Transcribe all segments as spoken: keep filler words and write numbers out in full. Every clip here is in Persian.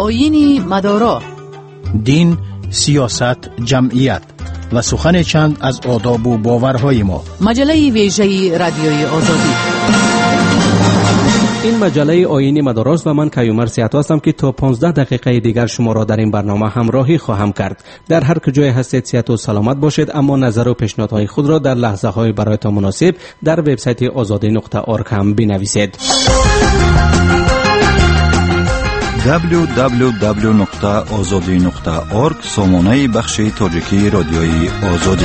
آیین مدارا، دین، سیاست، جمعیت و سخن چند از آداب و باورهای ما. مجله ویژه رادیوی آزادی. این مجله آیین مداراست و من کیومر سیاتو هستم که تا پانزده دقیقه دیگر شما را در این برنامه همراهی خواهم کرد. در هر کجای هستید سیاتو سلامت باشید، اما نظر و پیشنهادهای خود را در لحظه های برایتان مناسب در وبسایت آزادی نقطه اورگ هم بنویسید. دبلیو دبلیو دبلیو نقطه آزادی نقطه اورگ سامانه بخش تاجیکی رادیوی آزادی.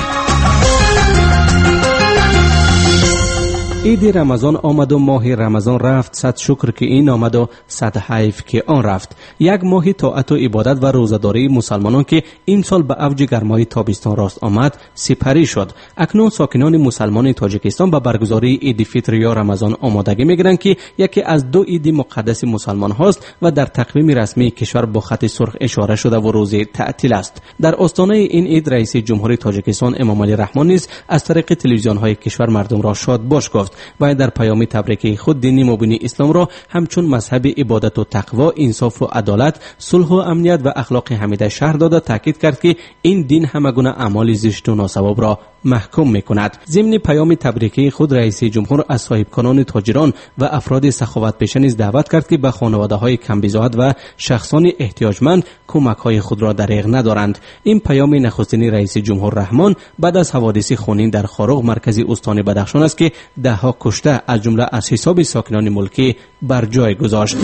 عید رمضان آمد و ماه رمضان رفت، صد شکر که این آمد و صد حیف که آن رفت. یک ماه طاعت و عبادت و روزه‌داری مسلمانان که این سال به اوج گرمای تابستان راست آمد سپری شد. اکنون ساکنان مسلمان تاجیکستان به برگزاری عید فطر یا رمضان آمادگی می‌گیرند که یکی از دو عید مقدس مسلمان هاست و در تقویم رسمی کشور با خط سرخ اشاره شده و روز تعطیل است. در آستانه این عید رئیس جمهوری تاجیکستان امام علی رحمان نیز از طریق تلویزیون‌های کشور مردم را شاد باش گفت و در پیام تبریکی خود دین مبین اسلام را همچون مذهب عبادت و تقوا، انصاف و عدالت، صلح و امنیت و اخلاق حمیده شهر داده تاکید کرد که این دین همه گونه اعمال زشت و ناصواب را محکوم میکند. ضمن پیام تبریکی خود رئیس جمهور از صاحبکنان تاجران و افراد سخاوت پیشه نیز دعوت کرد که به خانواده‌های کمبزاحت و شخصان احتیاجمند کمک‌های خود را دریغ ندارند. این پیام نخستین رئیس جمهور رحمان بعد از حوادث خونین در خاروق مرکز استان بدخشان است که ده ها کشته از جمله از حساب ساکنان ملکی بر جای گذاشت.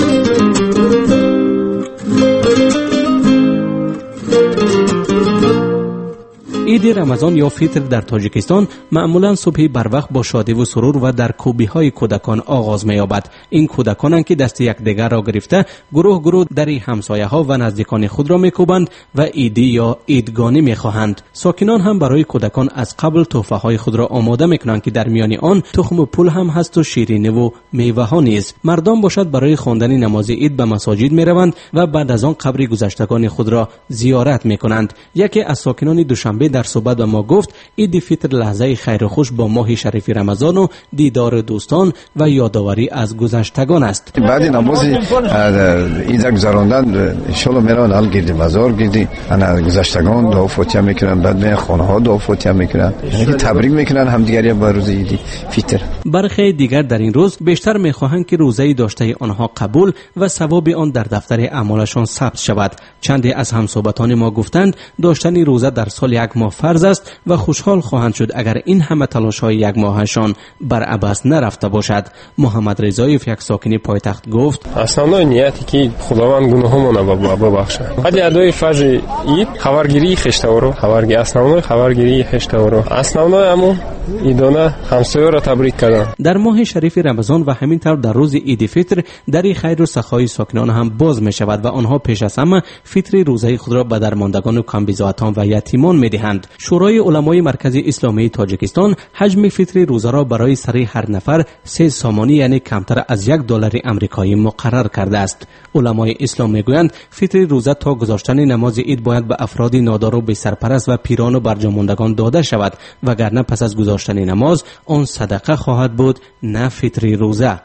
عید رمضان یا فطر در تاجیکستان معمولا صبح بر وقت با شادی و سرور و در کوبی‌های کودکان آغاز می‌یابد. این کودکانند که دست یکدیگر را گرفته گروه گروه در همسایه‌ها و نزدیکان خود را می‌کوبند و عیدی یا عیدگانی می‌خواهند. ساکنان هم برای کودکان از قبل تحفه‌های خود را آماده می‌کنند که در میان آن تخم پول هم هست و شیرینی و میوه‌ها نیز. مردم باشد برای خواندن نماز عید به مساجد می‌روند و بعد از آن قبر گذشتگان خود را زیارت می‌کنند. یکی از ساکنان دوشنبه در صحبت به ما گفت عید فطر لحظه خیر و خوش با ماه شریف رمضان و دیدار دوستان و یادآوری از گذشتگان است. بعد نماز عید گذراندن ان شاء الله میرن ال گرد مزار گردی انا گذشتگان دعا فاتحه میکنن، بعد به خانه ها دعا فاتحه میکنن، یعنی تبریک میکنن همدیگری با روز عید فطر. برخی دیگر در این روز بیشتر میخواهند که روزه داشته آنها قبول و ثواب آن در دفتر اعمالشان ثبت شود. چندی از همصحبتان ما گفتند داشتن روزه در سال یک ماه فرض است و خوشحال خواهند شد اگر این همه تلاش‌های یک ماهشان بر عبث نرفته باشد. محمد رضایف یک ساکن پایتخت گفت основной نیتی که خداوند گناهامون را ببخشه. بعد ادای فرض عید خبرگیری خشته‌ورو، خبرگیری основной خبرگیری خشته‌ورو. основной همون ایدانه همسایه را تبریک کردن. در ماه شریف رمضان و همینطور در روز عید فطر در خیر و سخای ساکنان هم باز می شود و آنها پیش از همه فطر روزه خود را به درماندگان و کمبزاحتان و یتیمان می دهند. شورای علمای مرکز اسلامی تاجیکستان حجم فطر روزه را برای سر هر نفر سه سامانی یعنی کمتر از یک دلار آمریکایی مقرر کرده است. علمای اسلام میگویند فطر روزه تا گذاشتن نماز عید باید به افراد نادار و بی سرپرست و پیران و برجاماندگان داده شود، وگرنه پس از گذاشتن نماز آن صدقه خواهد بود نه فطر روزه.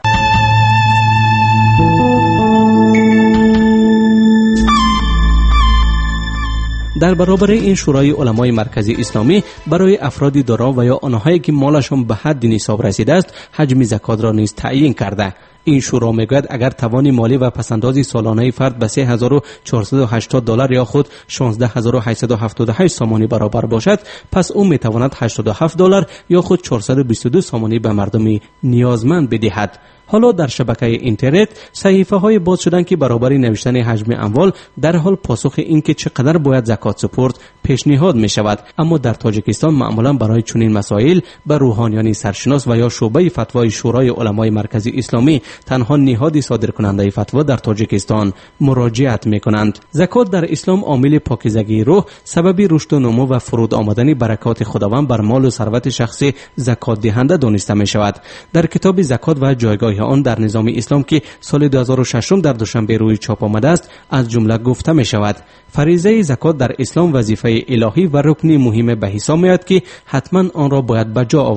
در برابر این شورای علمای مرکزی اسلامی برای افراد دارا و یا آنهایی که مالشان به حد نصاب رسیده است حجم زکات را نیز تعیین کرده. این شورا میگوید اگر توان مالی و پسندازی سالانه فرد به سه هزار و چهارصد و هشتاد دلار یا خود شانزده هزار و هشتصد و هفتاد و هشت سامانی برابر باشد، پس او میتواند هشتاد و هفت دلار یا خود چهارصد و بیست و دو سامانی به مردم نیازمند بدهد. حالا در شبکه اینترنت صحیفه های باز شدن که برابر نوشتن حجم اموال در حال پاسخ این که چقدر باید زکات سپرد پیشنهاد می شود، اما در تاجیکستان معمولا برای چنین مسائل به روحانیان سرشناس و یا شعبه فتوای شورای علمای مرکزی اسلامی تنها نهاد صادر کننده فتوا در تاجیکستان مراجعت می کنند. زکات در اسلام عامل پاکیزگی روح، سبب رشد و نمو و فرود آمدن برکات خداوند بر مال و ثروت شخصی زکات دهنده دانسته می شود. در کتاب زکات و جایگاه آن در نظام اسلام که سال دو هزار و شش در دوشنبه روی چاپ آمده است از جمله گفته می شود فریضه زکات در اسلام وظیفه الهی و رکن مهم به حساب می آید که حتما آن را باید به جا آورد.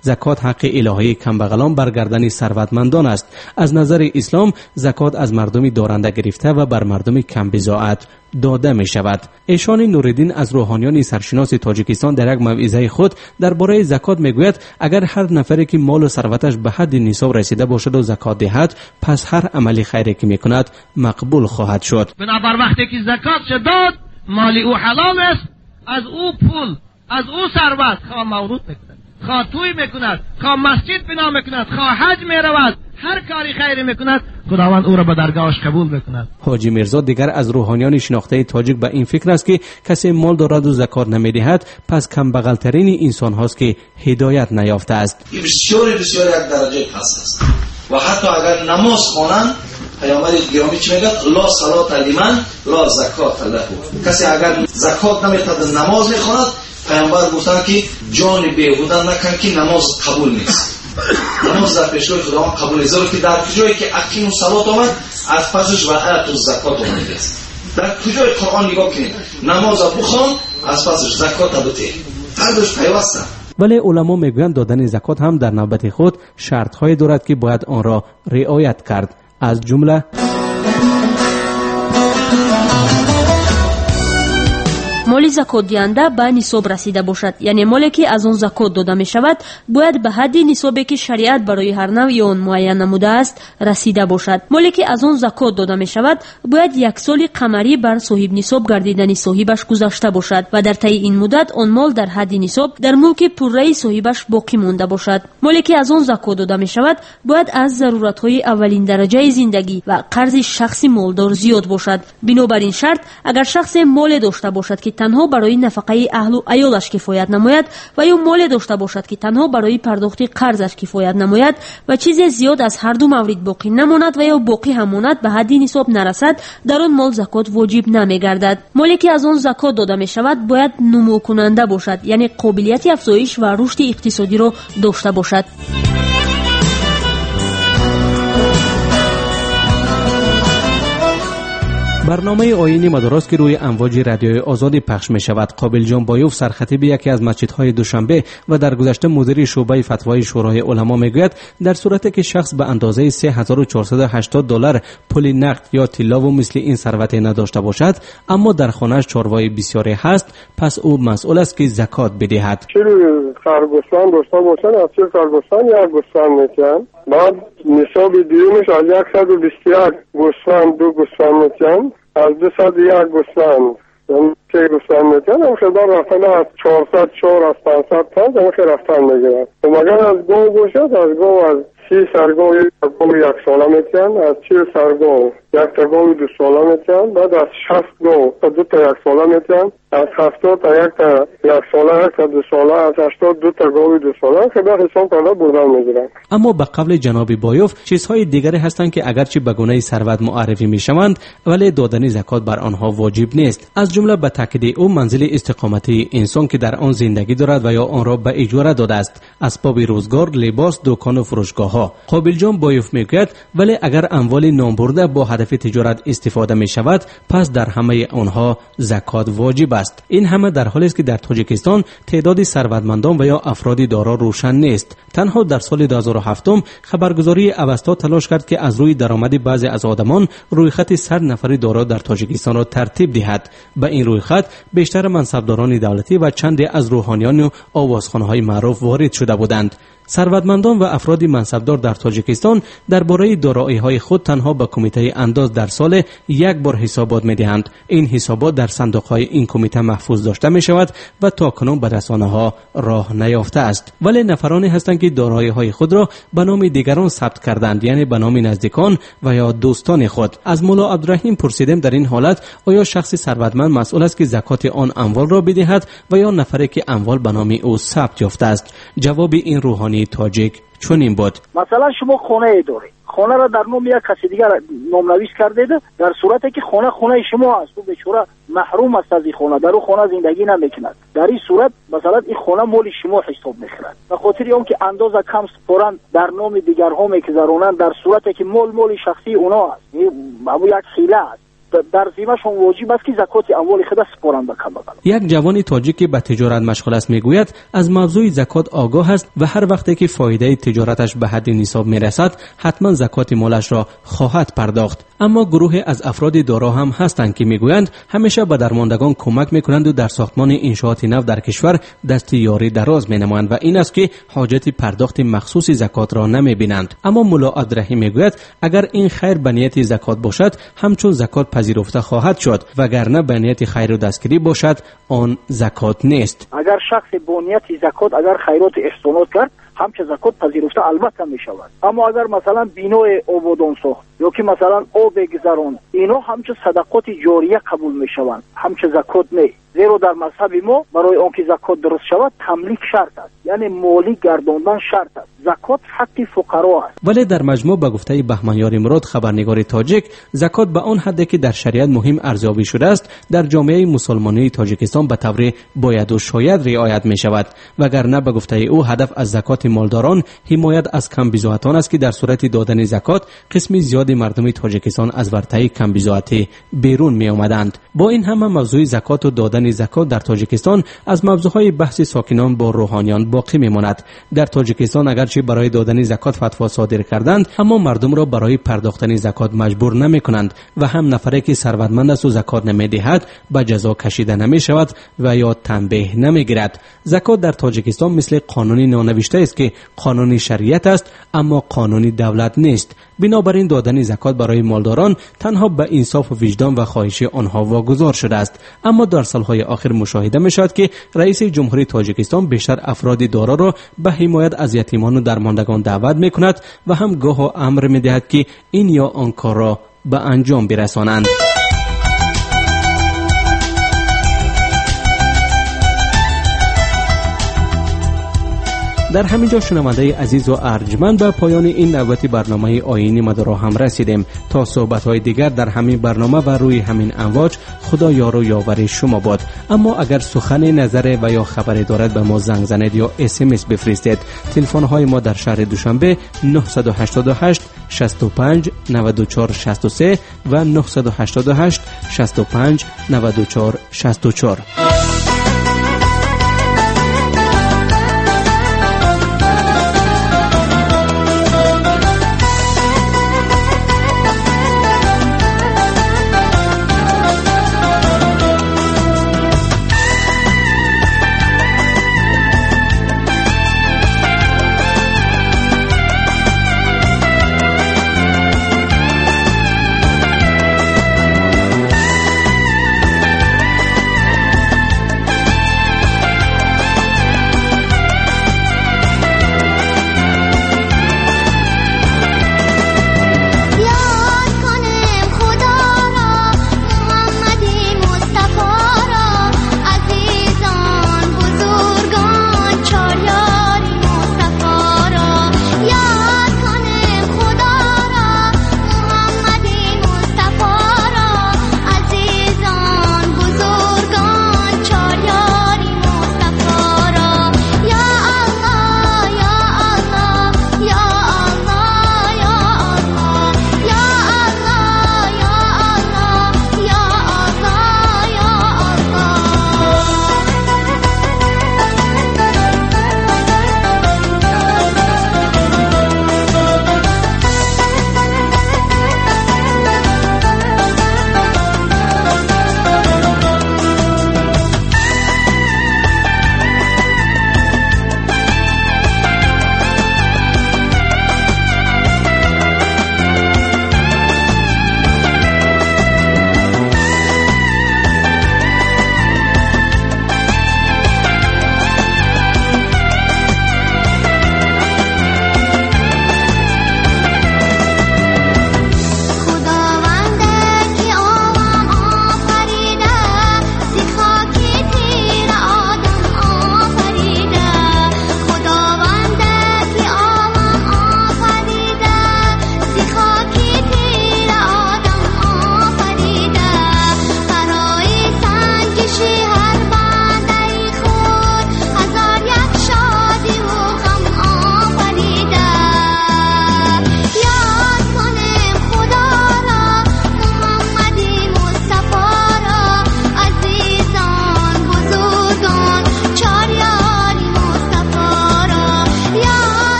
زکات حق الهی کمبغلان برگردن ثروتمندان است. از نظر اسلام زکات از مردم دارنده گرفته و بر مردم کم بضاعت داده می شود. ایشان نوردین از روحانیان سرشناس تاجیکستان در یک موعظه خود درباره زکات می گوید اگر هر نفری که مال و ثروتش به حد نصاب رسیده باشد و زکات دهد، پس هر عملی خیری که می کند مقبول خواهد شد. بنابر وقتی که زکات شد داد، مال او حلال است، از او پول، از او ثروت خواه مورود میکند، خواه توی میکند، خواه مسجد بنا میکند، خواه حج میرود، هر کاری خیری میکند، خداوند او را به درگاهش قبول میکند. حاجی میرزا دیگر از روحانیان شناخته تاجیک به این فکر است که کسی مال دارد و زکات نمیدهد پس کم بغل ترین انسان هاست که هدایت نیافته است. این بسیاری بسیاری یک درجه پس است و حتی اگر نماز خوانند پیامبر گرامی چی میگه؟ لا صلات لمن لا زکات له. کسی اگر زکات نمیتد نماز میخواند، پیامبر گفتن که جان بیهوده نکن که نماز قبول نیست. نماز در پیشگاه خداوند قبول نیست. که در کجایی که اقیم صلات آمد از پسش و آیت زکات آمده است. در کجای قرآن نگاه کنید نماز بخوان از پسش زکات بده. هر دوش پیوسته. ولی علما میگویند دادن زکات هم در نوبت خود شرط‌های دارد که باید آن را رعایت کرد. از جمله مالی زکات دهنده به نصاب رسیده باشد، یعنی مالی که از آن زکات داده می شود باید به حد نصابی که شریعت برای هر نوع آن معین نموده است رسیده باشد. مالی که از آن زکات داده می شود باید یک سال قمری بر صاحب نصاب گردیدن صاحبش گذشته باشد و در طی این مدت آن مال در حد نصاب در ملک پررأی صاحبش باقی مانده باشد. مالی که از آن زکات داده می شود باید از ضرورت‌های اولین درجه زندگی و قرض شخصی مالدار زیاد باشد. بنابراین شرط اگر شخص مال داشته باشد که تنها برای نفقه اهل و عیالش کفایت نماید و یا مال داشته باشد که تنها برای پرداخت قرضش کفایت نماید و چیزی زیاد از هر دو مورد باقی نماند و یا باقی هم ماند به حد نصاب نرسد، در آن مال زکات واجب نمیگردد. مالی که از آن زکات داده می شود باید نمو کننده باشد، یعنی قابلیت افزایش و رشد اقتصادی را داشته باشد. برنامه آیین مدارس که روی امواج رادیوی آزادی پخش می شود. قابل جان بایوف سرخطیب یکی از مسجدهای دوشنبه و در گذشته مدیر شعبه فتوای شورای علما می گوید در صورتی که شخص به اندازه سه هزار و چهارصد و هشتاد دلار پول نقد یا طلا و مثل این ثروت نداشته باشد اما در خانه‌اش چاروای بسیاری هست، پس او مسئول است که زکات بدهد. چه خرگوشان داشته باشن از چه خرگوشان یا گوسفند میتن، بعد نصاب دیومش از صد و بیست و یک گوسفند دو گوسفند میتن، از دویست و یک گوسفند یعنی سه گوسفند میتن، هم خیلی رفتن از چهارصد چهار از پانصد پنج هم خیلی رفتن میگیرن. و مگر از گو باشد از گو از سی سرگو یک یک ساله میتن، از چهل سرگو یک تا گوی دو ساله میتن، بعد از شصت گو تا دو تا یک ساله میتن، از هفتاد تا یک تا یک ساله یک تا دو ساله، از هشتاد دو تا گوی دو ساله خیلی حساب کرده بردن میگیرن. اما به قول جناب بایوف چیزهای دیگری هستند که اگرچه به گونه ثروت معرفی میشوند ولی دادن زکات بر آنها واجب نیست. از جمله به تاکید او منزل استقامتی انسان که در آن زندگی دارد و یا آن را به اجاره داده است، اسباب روزگار، لباس، دکان و فروشگاه ها. قابل جان بایوف میگوید ولی اگر اموال نامبرده با هدف تجارت استفاده می شود پس در همه آنها زکات واجب است. این همه در حالی است که در تاجیکستان تعداد ثروتمندان و یا افراد دارا روشن نیست. تنها در سال دو هزار و هفت خبرگزاری اوستا تلاش کرد که از روی درآمد بعضی از آدمان روی خط صد نفری دارا در تاجیکستان را ترتیب دهد. به این روی خط بیشتر منصبداران دولتی و چند از روحانیان و آوازخوان‌های معروف وارد شده بودند. ثروتمندان و افراد منصبدار در تاجیکستان درباره دارایی‌های خود تنها به کمیته انداز در سال یک بار حسابات می‌دهند. این حسابات در صندوق‌های این کمیته محفوظ داشته می‌شود و تاکنون به رسانه‌ها راه نیافته است. ولی نفرانی هستند که دارایی‌های خود را به نام دیگران ثبت کردند، یعنی به نام نزدیکان و یا دوستان خود. از مولا عبدالرحیم پرسیدیم در این حالت آیا شخص ثروتمند مسئول است که زکات آن اموال را بدهد و یا نفری که اموال به نام او ثبت یافته است؟ جواب این روحانی تاجیک چنین بود: مثلا شما خانه ای دارید، خانه را در نام یک کسی دیگر نامنویس کردید، در صورتی که خانه خانه شما است و بیچاره محروم است از این خانه، در اون خانه زندگی نمیکند، در این صورت مثلا این خانه مال شما حساب میخورد. به خاطر اون که اندازه کم سپارند در نام دیگرها میگذرونند، در صورتی که مال مال شخصی اونا است. این یک حیله است. در ذمهشون واجب است که زکات اموال خود سپارند به کمبغل. یک جوان تاجیک که به تجارت مشغول است میگوید از موضوع زکات آگاه است و هر وقتی که فایده تجارتش به حد نصاب میرسد حتما زکات مالش را خواهد پرداخت. اما گروه از افراد دارا هم هستند که میگویند همیشه به درماندگان کمک میکنند و در ساختمان انشاءات نو در کشور دست یاری دراز مینمایند و این است که حاجت پرداخت مخصوص زکات را نمیبینند. اما ملا عبدالرحیم میگوید اگر این خیر به نیت زکات باشد همچون زکات پذیرفته خواهد شد وگرنه به نیت خیر و دستگیری باشد آن زکات نیست. اگر شخص با نیت زکات اگر خیرات احسانات کرد همچه زکات پذیرفته البته می شود. اما اگر مثلا بینای آبادان ساخت یا که مثلا آب گذران اینا همچه صدقات جاریه قبول می شوند همچه زکات نه. زیرا در مذهب ما برای آنکه زکات درست شود تملیک شرط است، یعنی مالی گرداندن شرط است. زکات حق فقرا است. ولی در مجموع به گفته بهمنیار مراد خبرنگار تاجیک زکات به آن حدی که در شریعت مهم ارزیابی شده است در جامعه مسلمانی تاجیکستان به طور باید و شاید رعایت می شود وگرنه به گفته او هدف از زکات مالداران حمایت از کم بضاعتان است که در صورت دادن زکات قسمی زیادی مردم تاجیکستان از ورطه کم بضاعتی بیرون می آمدند. با این همه موضوع زکات و دادن زکات در تاجیکستان از موضوعهای بحث ساکنان با روحانیان باقی میماند. در تاجیکستان اگرچه برای دادن زکات فتوا صادر کردند اما مردم را برای پرداختن زکات مجبور نمی کنند و هم نفری که ثروتمند است و زکات نمی دهد به جزا کشیده نمی شود و یا تنبیه نمی گیرد. زکات در تاجیکستان مثل قانونی نانوشته است که قانونی شریعت است اما قانونی دولت نیست. بنابراین دادن زکات برای مالداران تنها به انصاف و وجدان و خواهش آنها واگذار شده است. اما در سالهای آخر مشاهده می شود که رئیس جمهوری تاجیکستان بیشتر افراد دارا را به حمایت از یتیمان و درماندگان دعوت می کند و هم گاه امر می دهد که این یا آن کار را به انجام برسانند. در همینجا شنونده عزیز و ارجمند به پایان این نوبت برنامه آیین مدارا هم رسیدیم. تا صحبت‌های دیگر در همین برنامه و روی همین امواج خدا یار و یاور شما باد. اما اگر سخن نظر و یا خبری دارد به ما زنگ زنید یا اس ام اس بفرستید. تلفن‌های ما در شهر دوشنبه نه هشت هشت شصت و پنج نود و چهار شصت و سه و نه هشت هشت شصت و پنج نود و چهار شصت و چهار.